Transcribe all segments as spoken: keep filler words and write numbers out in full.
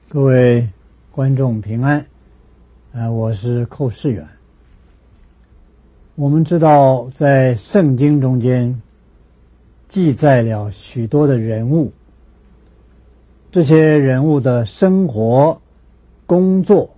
各位观众平安，呃，我是寇世远。我们知道，在圣经中间记载了许多的人物，这些人物的生活、工作，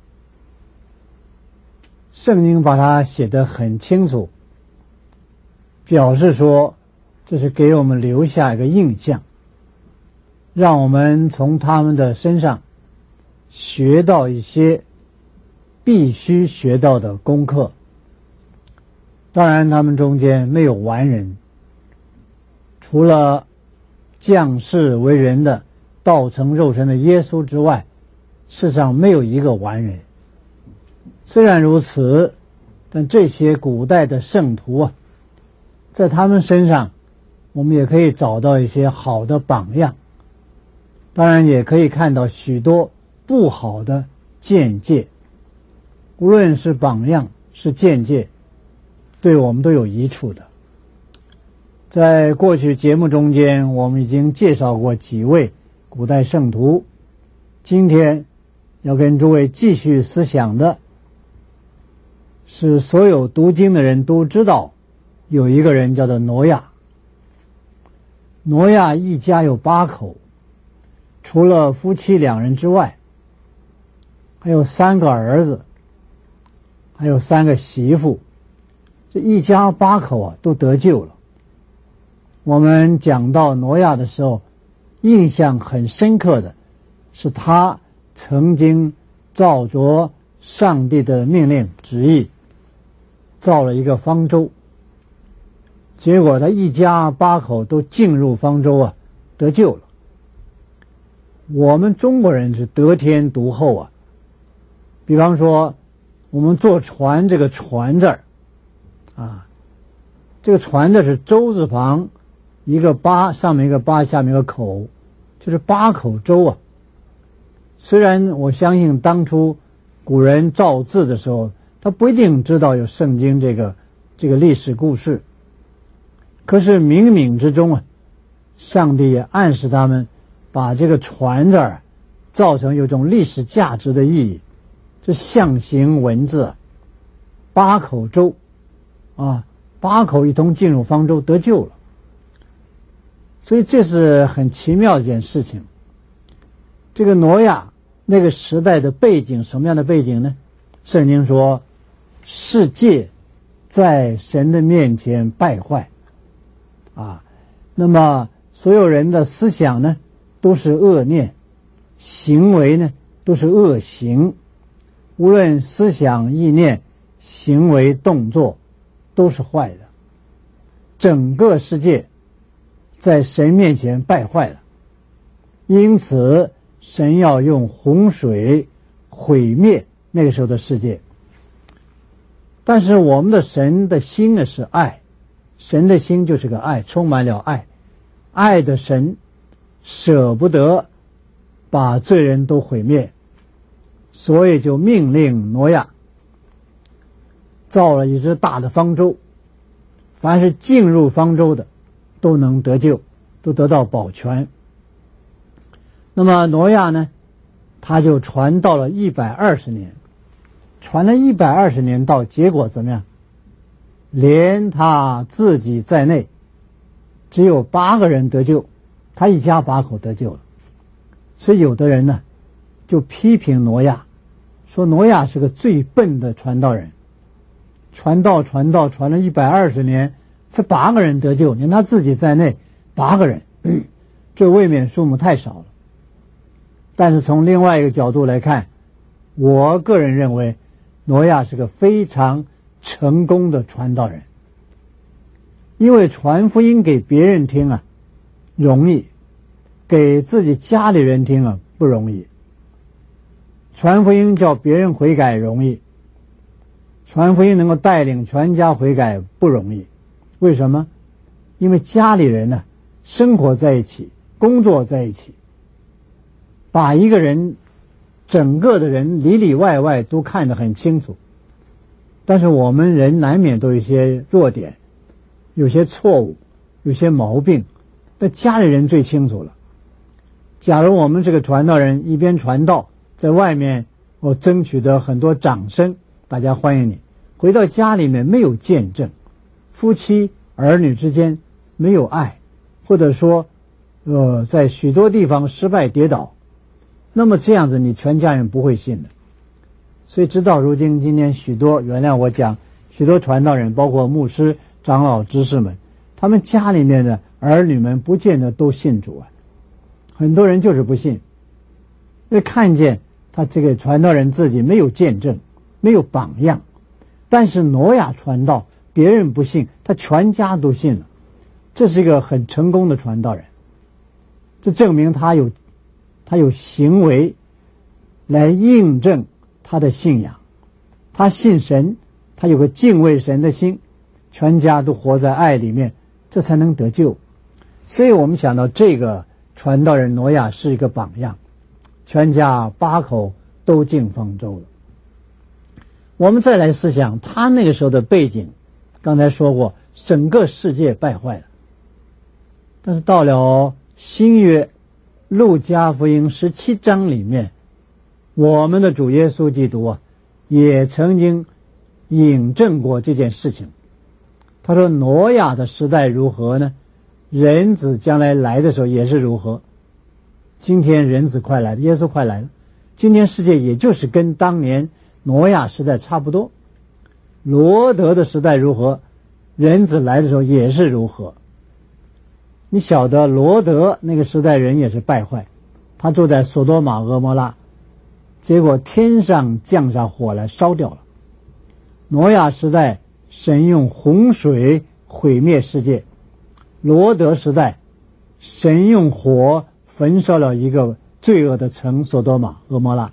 圣经把它写得很清楚，表示说这是给我们留下一个印象，让我们从他们的身上学到一些必须学到的功课。当然他们中间没有完人，除了降世为人的道成肉身的耶稣之外，世上没有一个完人。虽然如此，但这些古代的圣徒啊，在他们身上我们也可以找到一些好的榜样，当然也可以看到许多不好的见解。无论是榜样是见解，对我们都有益处的。在过去节目中间，我们已经介绍过几位古代圣徒，今天要跟诸位继续思想的是，所有读经的人都知道有一个人叫做挪亚。挪亚一家有八口，除了夫妻两人之外，还有三个儿子，还有三个媳妇，这一家八口啊都得救了。我们讲到挪亚的时候，印象很深刻的是他曾经照着上帝的命令旨意造了一个方舟，结果他一家八口都进入方舟啊，得救了。我们中国人是得天独厚啊，比方说我们坐船，这个船字儿啊，这个船字是舟字旁一个八，上面一个八，下面一个口，就是八口舟啊。虽然我相信当初古人造字的时候，他不一定知道有圣经这个这个历史故事，可是冥冥之中啊，上帝也暗示他们把这个船字儿造成有种历史价值的意义。这象形文字，八口舟啊，八口一同进入方舟得救了。所以这是很奇妙的一件事情。这个挪亚那个时代的背景，什么样的背景呢？圣经说世界在神的面前败坏啊，那么所有人的思想呢都是恶念，行为呢都是恶行，无论思想意念行为动作都是坏的，整个世界在神面前败坏了。因此神要用洪水毁灭那个时候的世界。但是我们的神的心呢是爱，神的心就是个爱，充满了爱，爱的神舍不得把罪人都毁灭，所以就命令挪亚造了一只大的方舟，凡是进入方舟的都能得救，都得到保全。那么挪亚呢，他就传到了一百二十年，传了一百二十年，到结果怎么样？连他自己在内只有八个人得救，他一家八口得救了。所以有的人呢就批评挪亚，说挪亚是个最笨的传道人，传道传道传了一百二十年，才八个人得救，连他自己在内八个人，这未免数目太少了。但是从另外一个角度来看，我个人认为挪亚是个非常成功的传道人。因为传福音给别人听啊容易，给自己家里人听啊不容易。传福音叫别人悔改容易，传福音能够带领全家悔改不容易。为什么？因为家里人呢、啊、生活在一起，工作在一起，把一个人整个的人里里外外都看得很清楚。但是我们人难免都有一些弱点，有些错误，有些毛病，那家里人最清楚了。 假如我们这个传道人一边传道，在外面我争取得很多掌声，大家欢迎你，回到家里面没有见证，夫妻儿女之间没有爱，或者说呃，在许多地方失败跌倒，那么这样子你全家人不会信的。所以直到如今，今天许多，原谅我讲，许多传道人包括牧师长老执事们，他们家里面的儿女们不见得都信主啊，很多人就是不信，因为看见他这个传道人自己没有见证，没有榜样。但是挪亚传道，别人不信，他全家都信了，这是一个很成功的传道人。这证明他有他有行为来印证他的信仰，他信神，他有个敬畏神的心，全家都活在爱里面，这才能得救。所以我们想到这个传道人挪亚是一个榜样，全家八口都进方舟了。我们再来思想他那个时候的背景，刚才说过整个世界败坏了，但是到了新约路加福音十七章里面，我们的主耶稣基督啊，也曾经引证过这件事情。他说挪亚的时代如何呢？人子将来来的时候也是如何。今天人子快来了，耶稣快来了，今天世界也就是跟当年挪亚时代差不多。罗德的时代如何，人子来的时候也是如何。你晓得罗德那个时代人也是败坏，他住在索多玛蛾摩拉，结果天上降下火来烧掉了。挪亚时代神用洪水毁灭世界，罗德时代神用火焚烧了一个罪恶的城索多玛蛾摩拉。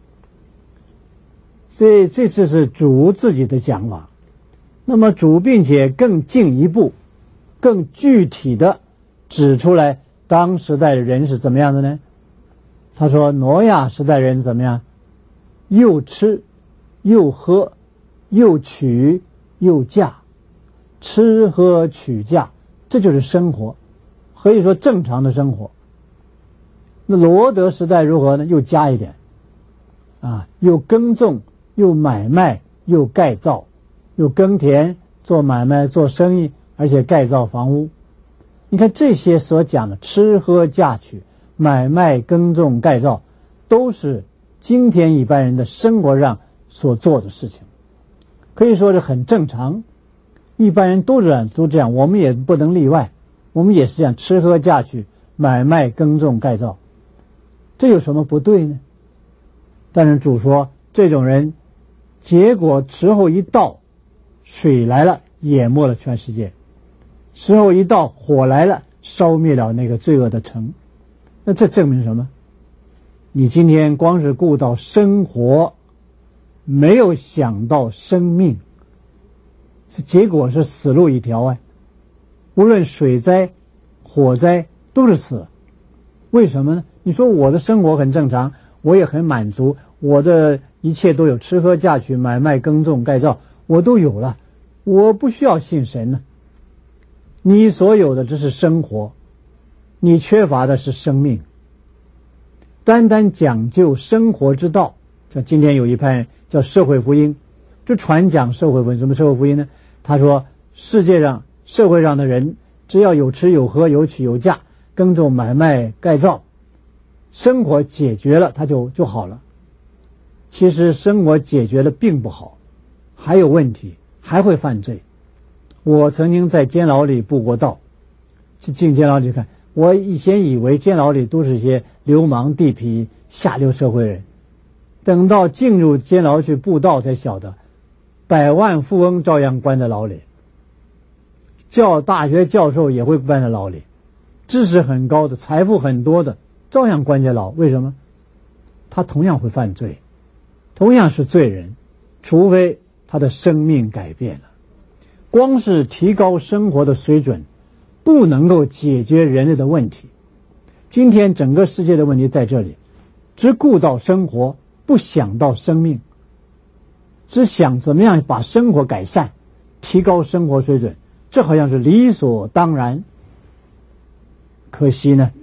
所以这次是主自己的讲法。那么主并且更进一步更具体的指出来当时代的人是怎么样的呢？他说挪亚时代人怎么样？又吃又喝又娶又嫁，吃喝娶嫁，这就是生活，可以说正常的生活。那罗德时代如何呢？又加一点啊，又耕种又买卖又盖造，又耕田做买卖做生意，而且盖造房屋。你看这些所讲的吃喝嫁娶买卖耕种盖造，都是今天一般人的生活上所做的事情，可以说是很正常，一般人都这样都这样，我们也不能例外，我们也是这样吃喝嫁娶买卖耕种盖造，这有什么不对呢？但是主说这种人结果时候一到，水来了淹没了全世界，时候一到火来了烧灭了那个罪恶的城。那这证明什么？你今天光是顾到生活，没有想到生命，结果是死路一条啊！无论水灾火灾都是死。为什么呢？你说我的生活很正常，我也很满足，我的一切都有，吃喝嫁娶买卖耕种盖造我都有了，我不需要信神呢。你所有的只是生活，你缺乏的是生命。单单讲究生活之道，像今天有一派叫社会福音，就传讲社会福音。什么社会福音呢？他说世界上社会上的人只要有吃有喝有娶有嫁耕种买卖盖造，生活解决了他就就好了。其实生活解决了并不好，还有问题，还会犯罪。我曾经在监牢里布过道，去进监牢里看，我以前以为监牢里都是一些流氓地痞下流社会人，等到进入监牢去布道才晓得，百万富翁照样关在牢里，教大学教授也会关在牢里，知识很高的财富很多的照样关在牢。为什么？他同样会犯罪，同样是罪人，除非他的生命改变了。光是提高生活的水准不能够解决人类的问题。今天整个世界的问题在这里，只顾到生活，不想到生命，只想怎么样把生活改善，提高生活水准，这好像是理所当然。可惜呢，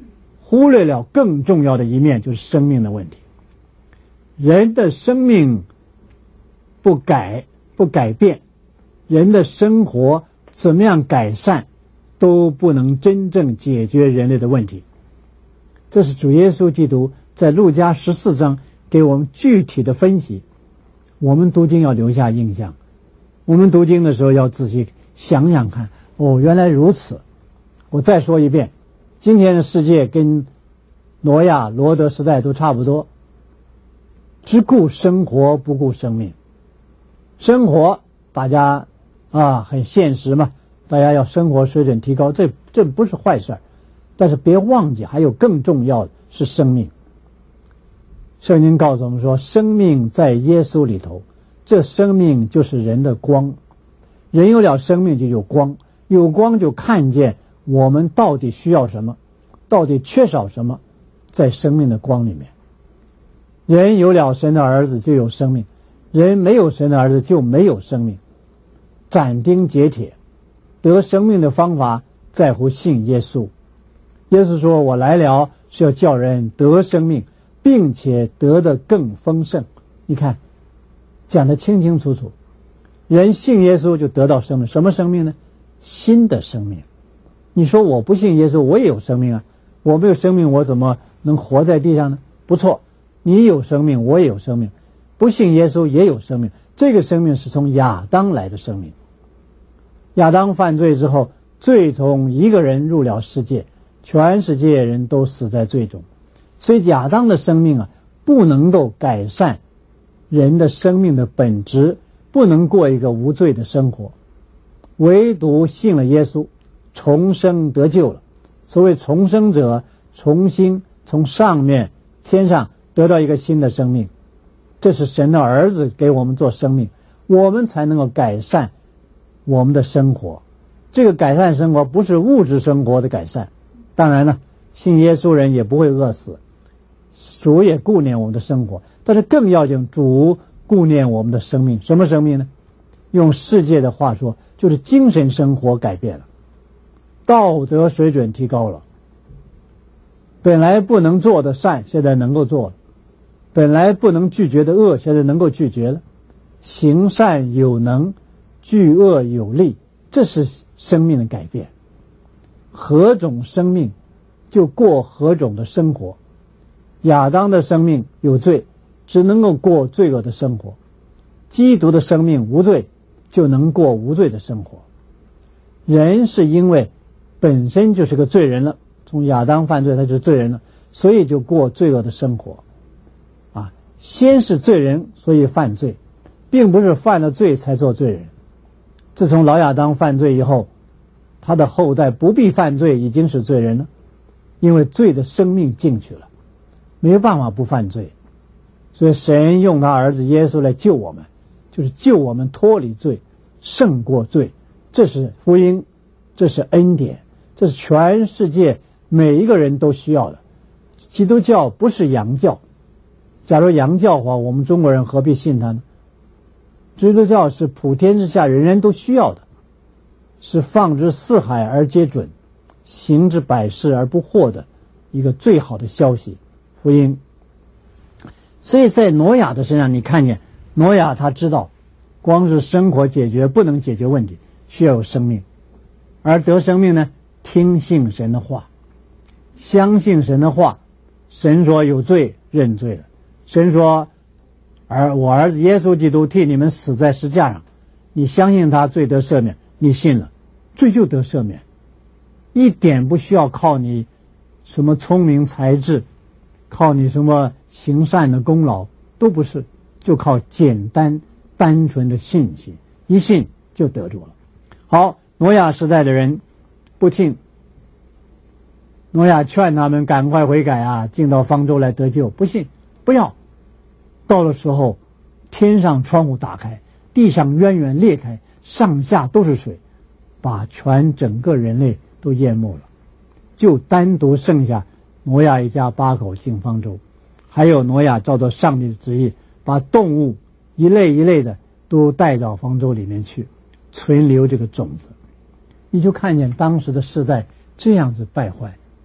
忽略了更重要的一面，就是生命的问题。人的生命不改不改变，人的生活怎么样改善，都不能真正解决人类的问题。这是主耶稣基督在路加十四章给我们具体的分析。我们读经要留下印象，我们读经的时候要仔细想想看，哦，原来如此。我再说一遍，今天的世界跟挪亚罗德时代都差不多，只顾生活不顾生命。生活大家啊很现实嘛，大家要生活水准提高，这这不是坏事，但是别忘记还有更重要的是生命。圣经告诉我们说，生命在耶稣里头，这生命就是人的光。人有了生命就有光，有光就看见我们到底需要什么，到底缺少什么，在生命的光里面。人有了神的儿子就有生命，人没有神的儿子就没有生命。斩钉截铁，得生命的方法在乎信耶稣。耶稣说，我来了是要叫人得生命，并且得得更丰盛。你看讲得清清楚楚，人信耶稣就得到生命。什么生命呢？新的生命。你说我不信耶稣，我也有生命啊，我没有生命，我怎么能活在地上呢？不错，你有生命，我也有生命，不信耶稣也有生命。这个生命是从亚当来的生命。亚当犯罪之后，罪从一个人入了世界，全世界人都死在罪中。所以亚当的生命啊，不能够改善人的生命的本质，不能过一个无罪的生活。唯独信了耶稣，重生得救了。所谓重生者，重新从上面天上得到一个新的生命，这是神的儿子给我们做生命，我们才能够改善我们的生活。这个改善生活不是物质生活的改善，当然了，信耶稣人也不会饿死，主也顾念我们的生活，但是更要紧，主顾念我们的生命。什么生命呢？用世界的话说，就是精神生活改变了，道德水准提高了，本来不能做的善现在能够做了，本来不能拒绝的恶现在能够拒绝了，行善有能，拒恶有力，这是生命的改变。何种生命就过何种的生活。亚当的生命有罪，只能够过罪恶的生活。基督的生命无罪，就能过无罪的生活。人是因为本身就是个罪人了，从亚当犯罪他就是罪人了，所以就过罪恶的生活啊。先是罪人，所以犯罪，并不是犯了罪才做罪人。自从老亚当犯罪以后，他的后代不必犯罪，已经是罪人了，因为罪的生命进去了，没有办法不犯罪。所以神用他儿子耶稣来救我们，就是救我们脱离罪，胜过罪。这是福音，这是恩典，这是全世界每一个人都需要的。基督教不是洋教，假如洋教的话，我们中国人何必信他呢？基督教是普天之下人人都需要的，是放之四海而皆准，行之百世而不惑的一个最好的消息，福音。所以在挪亚的身上，你看见挪亚他知道，光是生活解决不能解决问题，需要有生命。而得生命呢，听信神的话，相信神的话。神说有罪，认罪了。神说而我儿子耶稣基督替你们死在十字架上，你相信他，罪得赦免，你信了，罪就得赦免，一点不需要靠你什么聪明才智，靠你什么行善的功劳，都不是，就靠简单单纯的信心，一信就得住了。好，挪亚时代的人不听，挪亚劝他们赶快悔改啊，进到方舟来得救，不信，不要。到了时候，天上窗户打开，地上渊源裂开，上下都是水，把全整个人类都淹没了，就单独剩下挪亚一家八口进方舟，还有挪亚照着上帝的旨意，把动物一类一类的都带到方舟里面去，存留这个种子。你就看见当时的世代这样子败坏，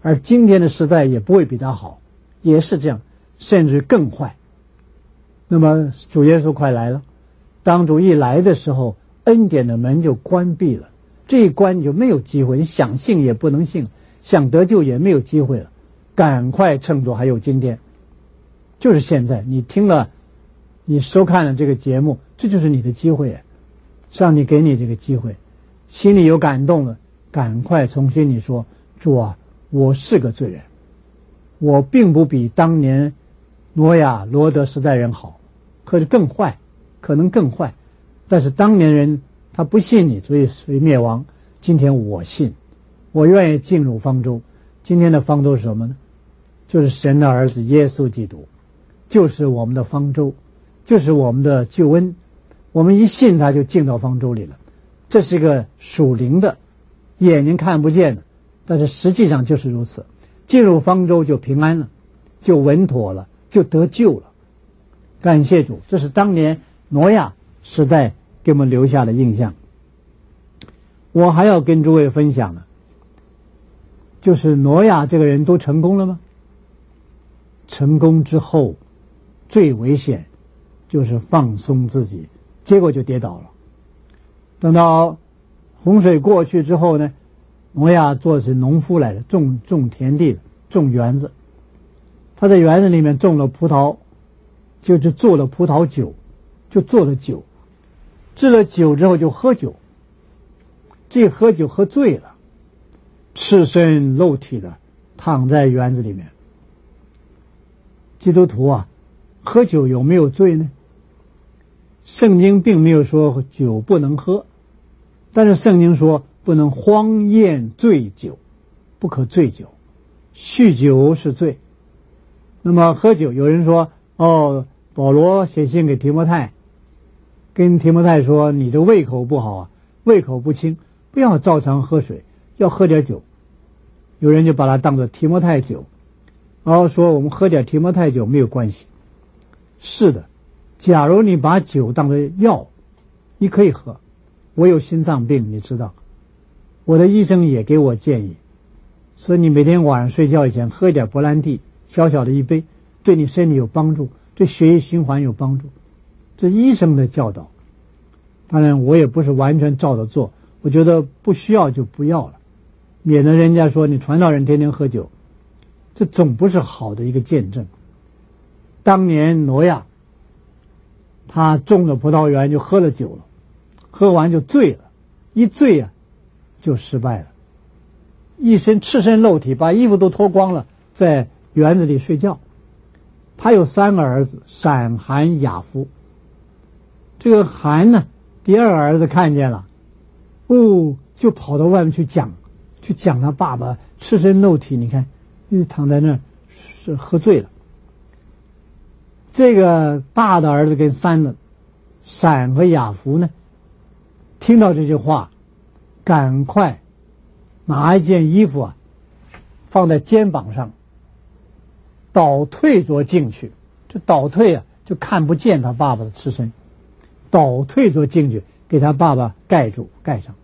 而今天的时代也不会比他好，也是这样，甚至更坏。那么主耶稣快来了，当主一来的时候，恩典的门就关闭了，这一关你就没有机会，你想信也不能信，想得救也没有机会了。赶快趁着还有今天，就是现在，你听了，你收看了这个节目，这就是你的机会，上帝给你这个机会，心里有感动了，赶快从心里说，主啊，我是个罪人，我并不比当年挪亚罗德时代人好，可是更坏，可能更坏，但是当年人他不信你，所以所以灭亡。今天我信，我愿意进入方舟。今天的方舟是什么呢？就是神的儿子耶稣基督，就是我们的方舟，就是我们的救恩。我们一信他就进到方舟里了，这是一个属灵的，眼睛看不见的，但是实际上就是如此。进入方舟就平安了，就稳妥了，就得救了。感谢主，这是当年挪亚时代给我们留下的印象。我还要跟诸位分享的，就是挪亚这个人都成功了吗？成功之后最危险就是放松自己，结果就跌倒了。等到洪水过去之后呢，挪亚做的是农夫来的，种种田地的，种园子。他在园子里面种了葡萄，就是做了葡萄酒，就做了酒，制了酒之后就喝酒，这喝酒喝醉了，赤身露体的躺在园子里面。基督徒啊，喝酒有没有罪呢？圣经并没有说酒不能喝，但是圣经说不能荒宴醉酒，不可醉酒，酗酒是罪。那么喝酒，有人说哦，保罗写信给提摩太，跟提摩太说你这胃口不好啊，胃口不清，不要照常喝水，要喝点酒。有人就把它当作提摩太酒，然后说我们喝点提摩太酒没有关系。是的，假如你把酒当作药，你可以喝。我有心脏病，你知道，我的医生也给我建议，所以你每天晚上睡觉以前喝一点勃兰地，小小的一杯，对你身体有帮助，对血液循环有帮助，这医生的教导。当然我也不是完全照着做，我觉得不需要就不要了，免得人家说你传道人天天喝酒，这总不是好的一个见证。当年挪亚他种了葡萄园就喝了酒了，喝完就醉了，一醉啊就失败了，一身赤身露体，把衣服都脱光了，在园子里睡觉。他有三个儿子，闪、含、雅弗。这个含呢，第二个儿子看见了，哦，就跑到外面去讲，去讲他爸爸赤身露体，你看，一躺在那儿是喝醉了。这个大的儿子跟三的闪和雅弗呢，听到这句话，赶快拿一件衣服啊放在肩膀上，倒退着进去。这倒退啊就看不见他爸爸的赤身，倒退着进去给他爸爸盖住盖上。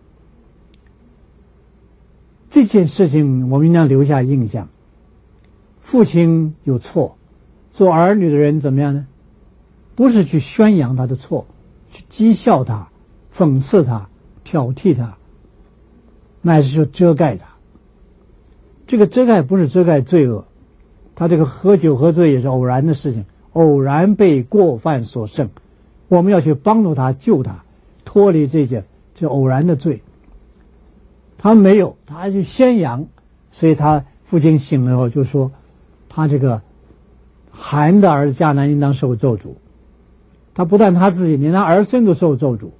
这件事情我们应当留下印象。父亲有错，做儿女的人怎么样呢？不是去宣扬他的错，去讥笑他，讽刺他，挑剔他，乃是说遮盖他。这个遮盖不是遮盖罪恶，他这个喝酒喝醉也是偶然的事情，偶然被过犯所胜，我们要去帮助他，救他，脱离这件这偶然的罪。他没有，他去宣扬，所以他父亲醒了后就说，他这个含的儿子迦南应当受咒诅。他不但他自己，连他儿孙都受咒诅。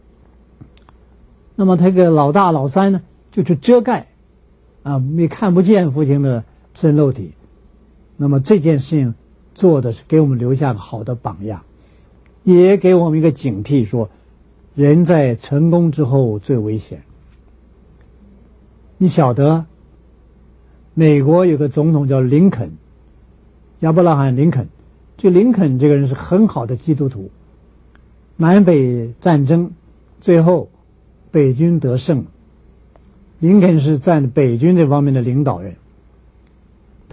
那么他这个老大老三呢，就去遮盖，啊，没看不见父亲的真肉体。那么这件事情做的是给我们留下个好的榜样，也给我们一个警惕，说人在成功之后最危险。你晓得美国有个总统叫林肯，亚伯拉罕林肯。这林肯这个人是很好的基督徒，南北战争最后北军得胜，林肯是占北军这方面的领导人。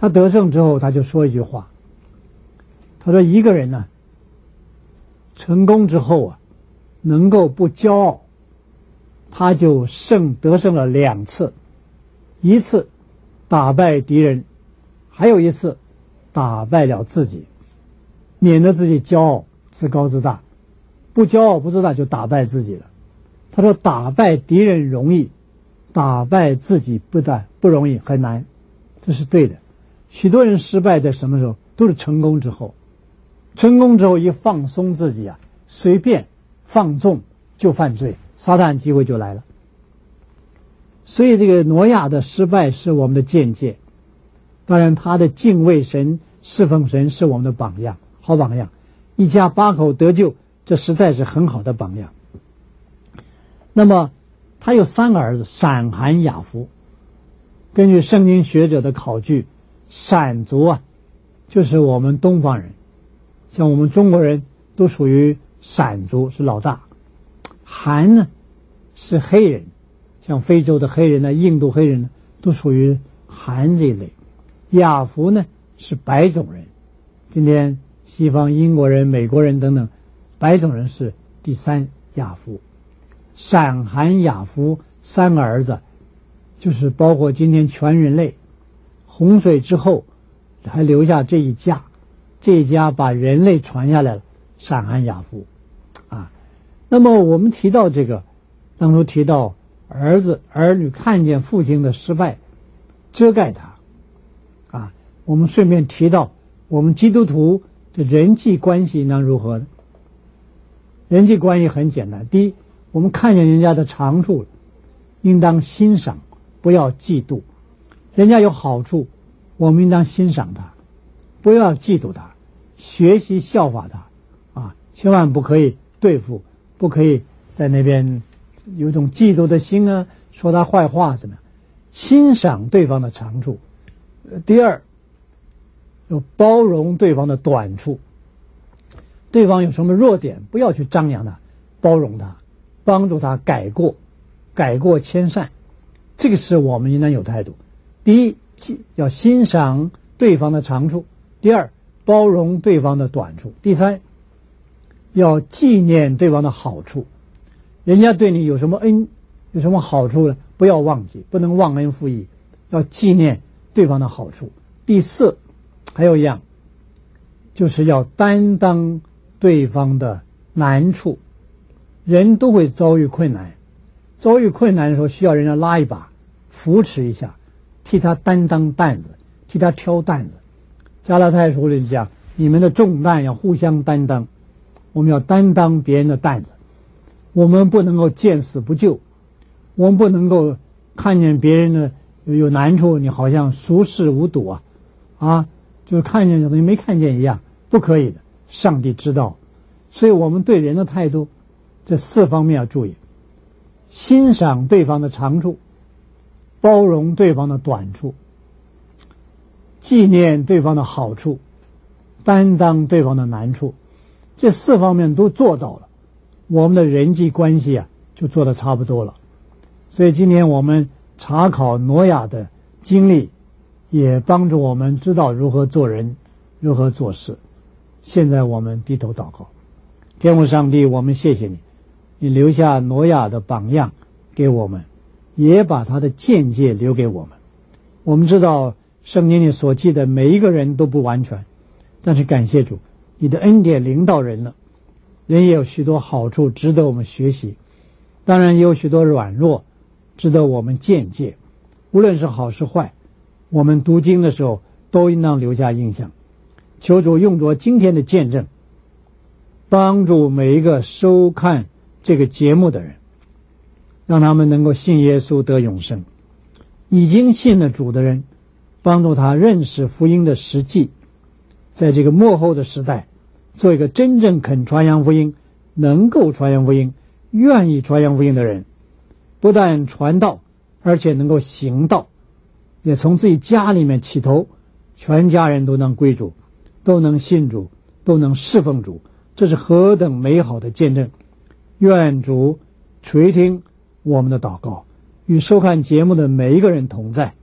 他得胜之后，他就说一句话，他说一个人呢，成功之后啊，能够不骄傲，他就胜得胜了两次，一次打败敌人，还有一次打败了自己，免得自己骄傲自高自大，不骄傲不自大就打败自己了。他说打败敌人容易，打败自己不但不容易，很难，这是对的。许多人失败在什么时候？都是成功之后，成功之后一放松自己啊，随便放纵就犯罪，撒旦机会就来了。所以这个挪亚的失败是我们的见解，当然他的敬畏神侍奉神是我们的榜样，好榜样，一家八口得救，这实在是很好的榜样。那么他有三个儿子，闪含雅弗。根据圣经学者的考据，闪族啊就是我们东方人，像我们中国人都属于闪族，是老大。含呢是黑人，像非洲的黑人呢，印度黑人呢，都属于含这一类。雅弗呢是白种人，今天西方英国人、美国人等等，白种人是第三雅弗。闪含雅弗三个儿子，就是包括今天全人类。洪水之后还留下这一家，这一家把人类传下来了，闪含雅弗啊。那么我们提到这个，当初提到儿子儿女看见父亲的失败，遮盖他啊。我们顺便提到我们基督徒的人际关系应当如何呢？人际关系很简单，第一，我们看见人家的长处，应当欣赏，不要嫉妒。人家有好处，我们应当欣赏他，不要嫉妒他，学习效法他啊，千万不可以对付，不可以在那边有一种嫉妒的心啊，说他坏话怎么样？欣赏对方的长处。第二，有包容对方的短处。对方有什么弱点，不要去张扬他，包容他，帮助他改过，改过迁善，这个是我们应当有态度。第一，要欣赏对方的长处；第二，包容对方的短处；第三，要纪念对方的好处。人家对你有什么恩，有什么好处呢？不要忘记，不能忘恩负义，要纪念对方的好处。第四，还有一样，就是要担当对方的难处。人都会遭遇困难，遭遇困难的时候需要人家拉一把，扶持一下，替他担当担子，替他挑担子。加拉太书里讲，你们的重担要互相担当，我们要担当别人的担子，我们不能够见死不救，我们不能够看见别人的有难处，你好像熟视无睹啊，啊，就是看见等于没看见一样，不可以的。上帝知道，所以我们对人的态度，这四方面要注意：欣赏对方的长处，包容对方的短处，纪念对方的好处，担当对方的难处。这四方面都做到了，我们的人际关系啊就做得差不多了。所以今天我们查考挪亚的经历，也帮助我们知道如何做人，如何做事。现在我们低头祷告。天父上帝，我们谢谢你，你留下挪亚的榜样给我们，也把他的见解留给我们。我们知道圣经里所记的每一个人都不完全，但是感谢主，你的恩典临到人了，人也有许多好处值得我们学习，当然也有许多软弱值得我们鉴戒。无论是好是坏，我们读经的时候都应当留下印象。求主用着今天的见证，帮助每一个收看这个节目的人，让他们能够信耶稣得永生。已经信了主的人，帮助他认识福音的实际，在这个末后的时代，做一个真正肯传扬福音、能够传扬福音、愿意传扬福音的人。不但传道，而且能够行道，也从自己家里面起头，全家人都能归主，都能信主，都能侍奉主，这是何等美好的见证。愿主垂听我们的祷告，与收看节目的每一个人同在，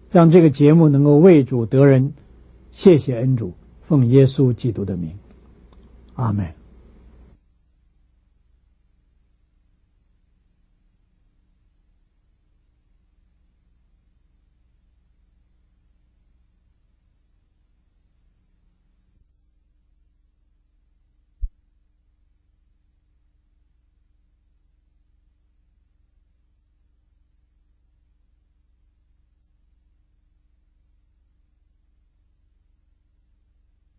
让这个节目能够为主得人。谢谢恩主，奉耶稣基督的名，阿们。